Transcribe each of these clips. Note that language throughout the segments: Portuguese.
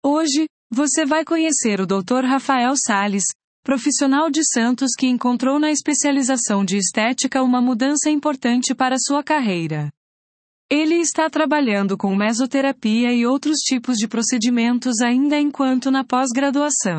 Hoje, você vai conhecer o Dr. Rafael Salles, profissional de Santos que encontrou na especialização de estética uma mudança importante para sua carreira. Ele está trabalhando com mesoterapia e outros tipos de procedimentos ainda enquanto na pós-graduação.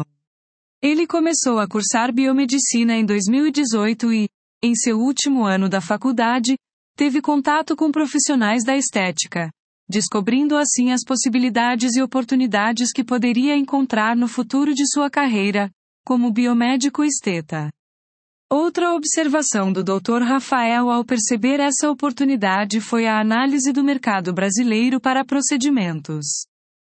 Ele começou a cursar biomedicina em 2018 e, em seu último ano da faculdade, teve contato com profissionais da estética, descobrindo assim as possibilidades e oportunidades que poderia encontrar no futuro de sua carreira, como biomédico esteta. Outra observação do Dr. Rafael ao perceber essa oportunidade foi a análise do mercado brasileiro para procedimentos.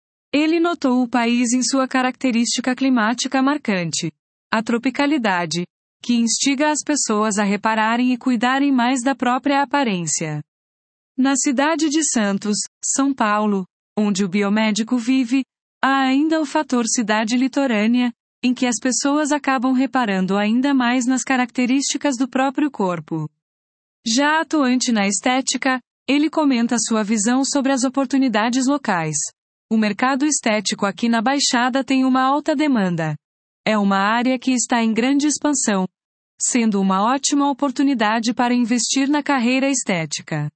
Ele notou o país em sua característica climática marcante, a tropicalidade, que instiga as pessoas a repararem e cuidarem mais da própria aparência. Na cidade de Santos, São Paulo, onde o biomédico vive, há ainda o fator cidade litorânea, em que as pessoas acabam reparando ainda mais nas características do próprio corpo. Já atuante na estética, ele comenta sua visão sobre as oportunidades locais. O mercado estético aqui na Baixada tem uma alta demanda. É uma área que está em grande expansão, sendo uma ótima oportunidade para investir na carreira estética.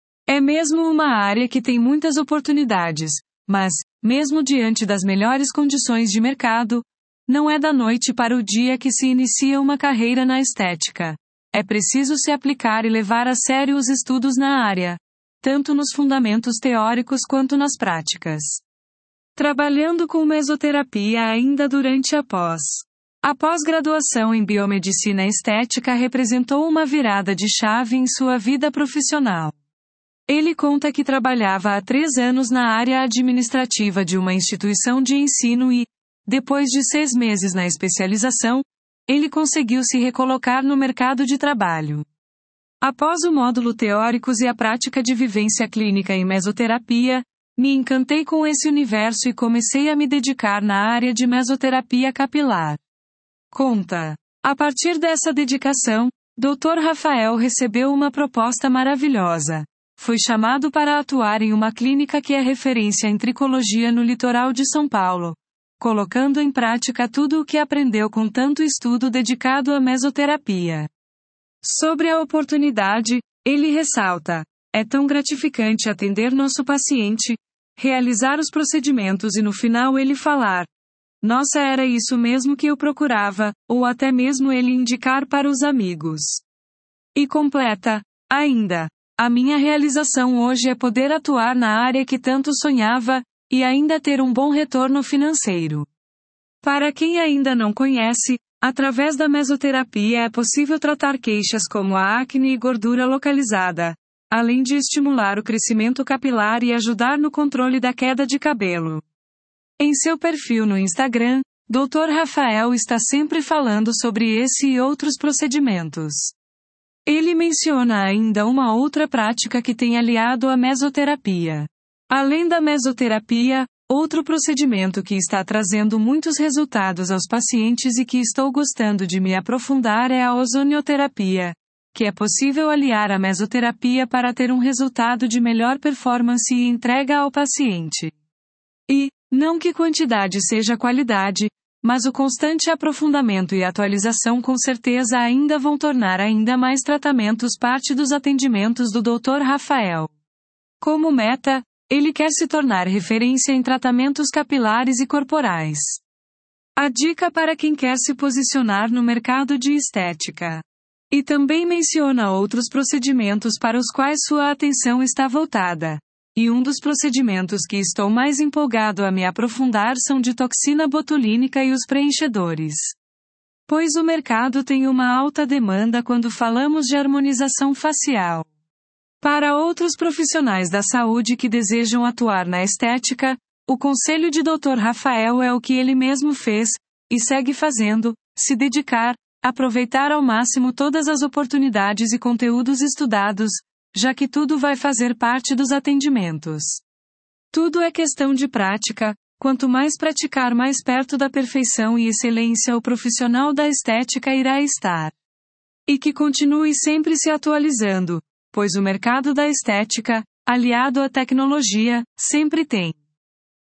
É mesmo uma área que tem muitas oportunidades, mas, mesmo diante das melhores condições de mercado, não é da noite para o dia que se inicia uma carreira na estética. É preciso se aplicar e levar a sério os estudos na área, tanto nos fundamentos teóricos quanto nas práticas. Trabalhando com mesoterapia ainda durante a pós. A pós-graduação em biomedicina estética representou uma virada de chave em sua vida profissional. Ele conta que trabalhava há 3 anos na área administrativa de uma instituição de ensino e, depois de 6 meses na especialização, ele conseguiu se recolocar no mercado de trabalho. Após o módulo Teóricos e a prática de vivência clínica em mesoterapia, me encantei com esse universo e comecei a me dedicar na área de mesoterapia capilar. Conta. A partir dessa dedicação, Dr. Rafael recebeu uma proposta maravilhosa. Foi chamado para atuar em uma clínica que é referência em tricologia no litoral de São Paulo, colocando em prática tudo o que aprendeu com tanto estudo dedicado à mesoterapia. Sobre a oportunidade, ele ressalta: é tão gratificante atender nosso paciente, realizar os procedimentos e no final ele falar: nossa, era isso mesmo que eu procurava, ou até mesmo ele indicar para os amigos. E completa: ainda, a minha realização hoje é poder atuar na área que tanto sonhava, e ainda ter um bom retorno financeiro. Para quem ainda não conhece, através da mesoterapia é possível tratar queixas como a acne e gordura localizada, além de estimular o crescimento capilar e ajudar no controle da queda de cabelo. Em seu perfil no Instagram, Dr. Rafael está sempre falando sobre esse e outros procedimentos. Ele menciona ainda uma outra prática que tem aliado à mesoterapia. Além da mesoterapia, outro procedimento que está trazendo muitos resultados aos pacientes e que estou gostando de me aprofundar é a ozonioterapia, que é possível aliar à mesoterapia para ter um resultado de melhor performance e entrega ao paciente. E, não que quantidade seja qualidade, mas o constante aprofundamento e atualização com certeza ainda vão tornar ainda mais tratamentos parte dos atendimentos do Dr. Rafael. Como meta, ele quer se tornar referência em tratamentos capilares e corporais. A dica para quem quer se posicionar no mercado de estética. E também menciona outros procedimentos para os quais sua atenção está voltada. E um dos procedimentos que estou mais empolgado a me aprofundar são de toxina botulínica e os preenchedores. Pois o mercado tem uma alta demanda quando falamos de harmonização facial. Para outros profissionais da saúde que desejam atuar na estética, o conselho de Dr. Rafael é o que ele mesmo fez, e segue fazendo: se dedicar, aproveitar ao máximo todas as oportunidades e conteúdos estudados, já que tudo vai fazer parte dos atendimentos. Tudo é questão de prática, quanto mais praticar, mais perto da perfeição e excelência o profissional da estética irá estar. E que continue sempre se atualizando, pois o mercado da estética, aliado à tecnologia, sempre tem